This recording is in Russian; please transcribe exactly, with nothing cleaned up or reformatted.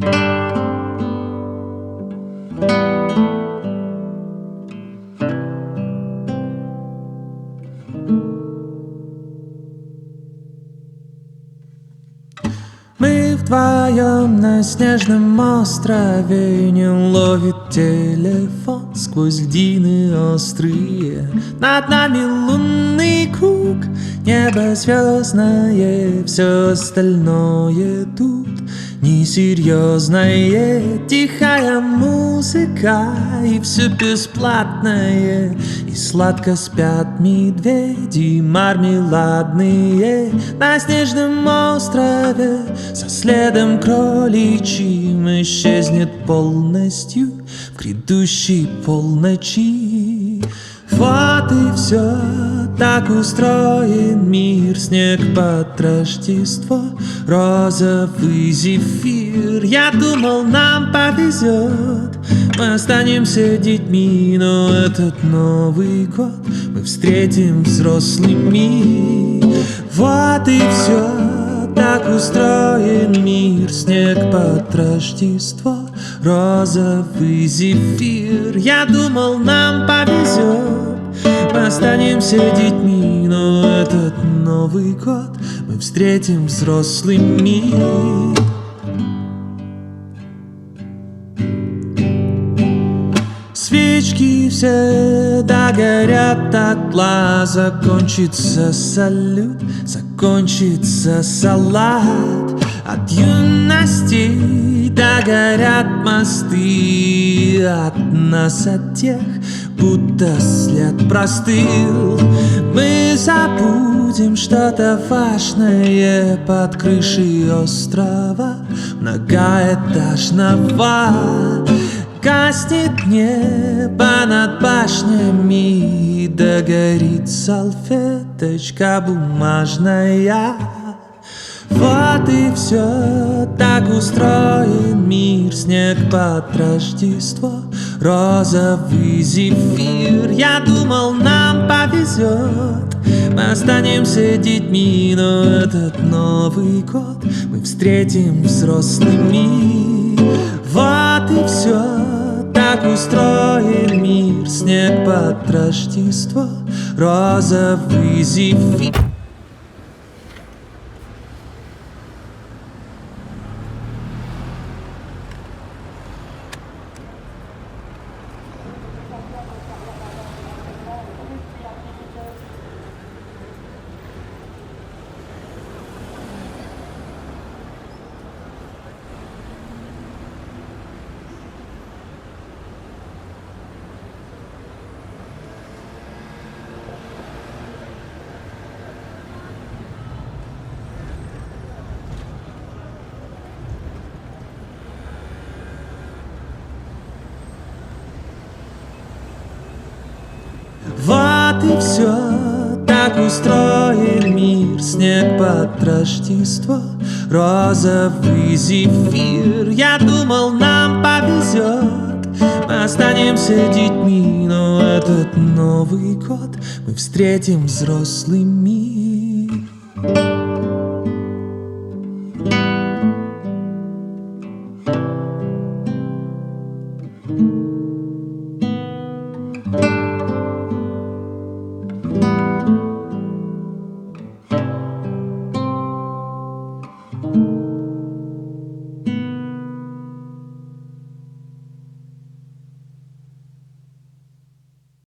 Мы вдвоем на снежном острове, не ловит телефон сквозь льдины острые. Над нами лунный круг, небо звездное, все остальное тут несерьезное. Тихая музыка и все бесплатное, и сладко спят медведи мармеладные. На снежном острове со следом кроличьим исчезнет полностью в грядущей полночи. Вот и все, так устроен мир. Снег под Рождество, розовый зефир. Я думал, нам повезет, мы останемся детьми, но этот Новый год мы встретим взрослыми. Вот и все, так устроен мир. Снег под Рождество, розовый зефир. Я думал, нам повезет, мы останемся детьми, но этот Новый год мы встретим взрослыми. Свечки все догорят дотла, закончится салют, закончится салат. От юности догорят мосты, от нас, от тех, будто след простыл. Мы забудем что-то важное под крышей острова многоэтажного. Гаснет небо над башнями, и догорит салфеточка бумажная. Вот и все, так устроен мир. Снег под Рождество, розовый зефир. Я думал, нам повезет, мы останемся детьми, но этот Новый год мы встретим взрослыми. Вот и все, так устроен мир. Снег под Рождество, розовый зефир. Вот и все, так устроен мир. Снег под Рождество, розовый зефир. Я думал, нам повезет, мы останемся детьми, но этот Новый год мы встретим взрослыми.